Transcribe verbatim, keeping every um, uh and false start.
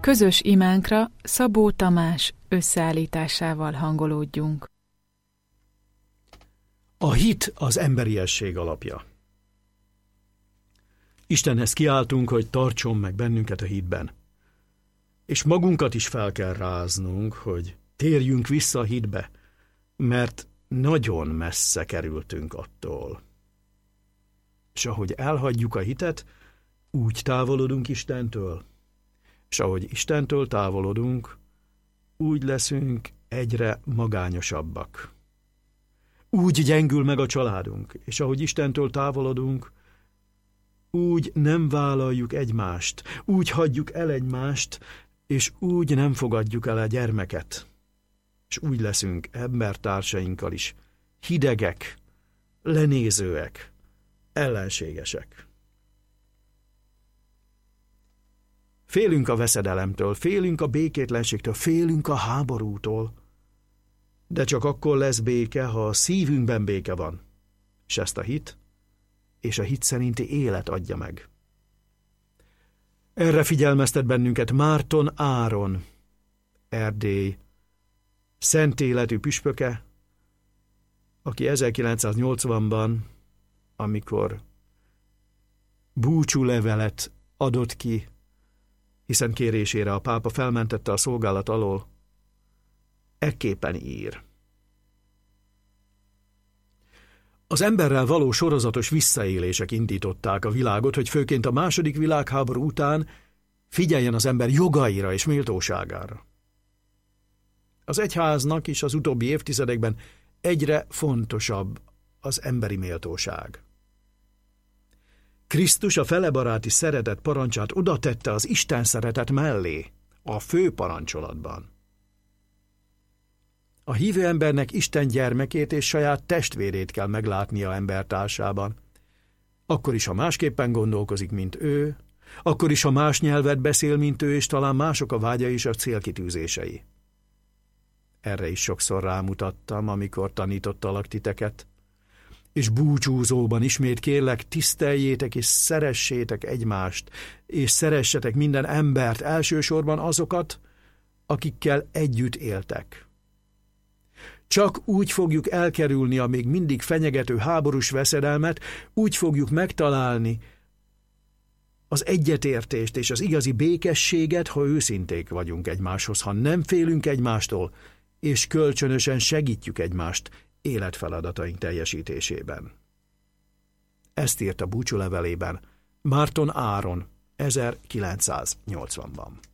Közös imánkra Szabó Tamás összeállításával hangolódjunk. A hit az emberiesség alapja. Istenhez kiáltunk, hogy tartson meg bennünket a hitben. És magunkat is fel kell ráznunk, hogy térjünk vissza a hitbe, mert nagyon messze kerültünk attól. És ahogy elhagyjuk a hitet, úgy távolodunk Istentől. És ahogy Istentől távolodunk, úgy leszünk egyre magányosabbak. Úgy gyengül meg a családunk, és ahogy Istentől távolodunk, úgy nem vállaljuk egymást, úgy hagyjuk el egymást, és úgy nem fogadjuk el a gyermeket. És úgy leszünk embertársainkkal is hidegek, lenézőek, ellenségesek. Félünk a veszedelemtől, félünk a békétlenségtől, félünk a háborútól, de csak akkor lesz béke, ha a szívünkben béke van, és ezt a hit és a hit szerinti élet adja meg. Erre figyelmeztet bennünket Márton Áron, Erdély szent életű püspöke, aki ezerkilencszáznyolcvanban, amikor búcsúlevelet adott ki, hiszen kérésére a pápa felmentette a szolgálat alól, ekképpen ír. Az emberrel való sorozatos visszaélések indították a világot, hogy főként a második világháború után figyeljen az ember jogaira és méltóságára. Az egyháznak is az utóbbi évtizedekben egyre fontosabb az emberi méltóság. Krisztus a felebaráti szeretet parancsát oda tette az Isten szeretet mellé, a fő parancsolatban. A hívő embernek Isten gyermekét és saját testvérét kell meglátnia embertársában. Akkor is, ha másképpen gondolkozik, mint ő, akkor is, ha más nyelvet beszél, mint ő, és talán mások a vágyai és a célkitűzései. Erre is sokszor rámutattam, amikor tanítottalak titeket, és búcsúzóban ismét kérlek, tiszteljétek és szeressétek egymást, és szeressetek minden embert, elsősorban azokat, akikkel együtt éltek. Csak úgy fogjuk elkerülni a még mindig fenyegető háborús veszedelmet, úgy fogjuk megtalálni az egyetértést és az igazi békességet, ha őszinték vagyunk egymáshoz, ha nem félünk egymástól, és kölcsönösen segítjük egymást életfeladataink teljesítésében. Ezt írt a búcsúlevelében Márton Áron ezerkilencszáznyolcvanban.